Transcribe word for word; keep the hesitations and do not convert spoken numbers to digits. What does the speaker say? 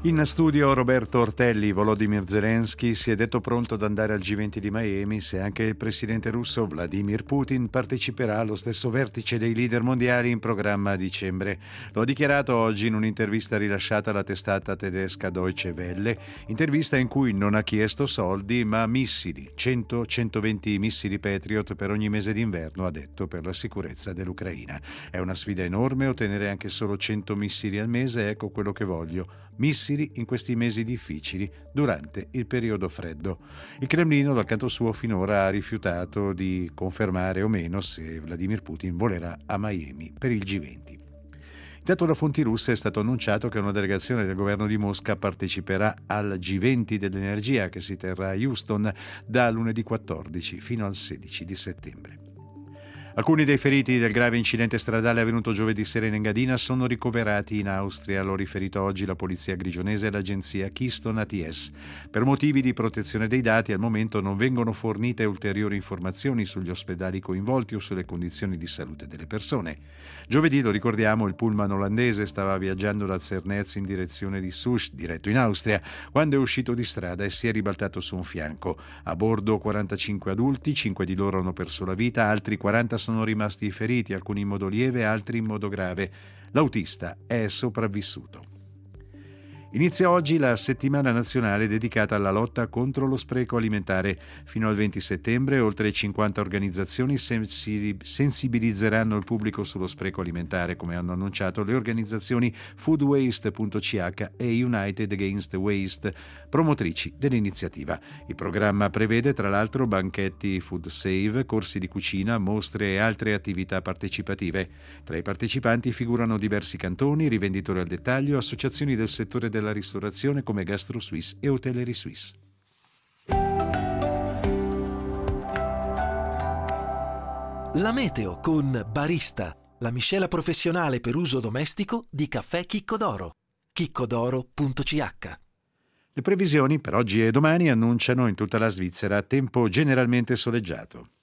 In studio Roberto Ortelli. Volodymyr Zelensky si è detto pronto ad andare al G venti di Miami se anche il presidente russo Vladimir Putin parteciperà allo stesso vertice dei leader mondiali in programma a dicembre. Lo ha dichiarato oggi in un'intervista rilasciata alla testata tedesca Deutsche Welle, intervista in cui non ha chiesto soldi ma missili, cento centoventi missili Patriot per ogni mese d'inverno, ha detto, per la sicurezza dell'Ucraina. È una sfida enorme ottenere anche solo cento missili al mese, ecco quello che voglio. Missili in questi mesi difficili durante il periodo freddo. Il Cremlino dal canto suo finora ha rifiutato di confermare o meno se Vladimir Putin volerà a Miami per il G venti. Intanto da fonti russe è stato annunciato che una delegazione del governo di Mosca parteciperà al G venti dell'energia che si terrà a Houston da lunedì quattordici fino al sedici di settembre. Alcuni dei feriti del grave incidente stradale avvenuto giovedì sera in Engadina sono ricoverati in Austria, lo ha riferito oggi la polizia grigionese e l'agenzia Keystone A T S. Per motivi di protezione dei dati al momento non vengono fornite ulteriori informazioni sugli ospedali coinvolti o sulle condizioni di salute delle persone. Giovedì, lo ricordiamo, il pullman olandese stava viaggiando da Zernez in direzione di Sousse, diretto in Austria, quando è uscito di strada e si è ribaltato su un fianco. A bordo quarantacinque adulti, cinque di loro hanno perso la vita, altri quaranta sono rimasti feriti, alcuni in modo lieve, altri in modo grave. L'autista è sopravvissuto. Inizia oggi la settimana nazionale dedicata alla lotta contro lo spreco alimentare. Fino al venti settembre oltre cinquanta organizzazioni sensibilizzeranno il pubblico sullo spreco alimentare, come hanno annunciato le organizzazioni food waste punto c h e United Against Waste, promotrici dell'iniziativa. Il programma prevede tra l'altro banchetti Food Save, corsi di cucina, mostre e altre attività partecipative. Tra i partecipanti figurano diversi cantoni, rivenditori al dettaglio, associazioni del settore della ristorazione come Gastro Suisse e Hotellerie Suisse. La meteo con Barista, la miscela professionale per uso domestico di caffè Chicco d'Oro. chicco d'oro punto c h. Le previsioni per oggi e domani annunciano in tutta la Svizzera tempo generalmente soleggiato.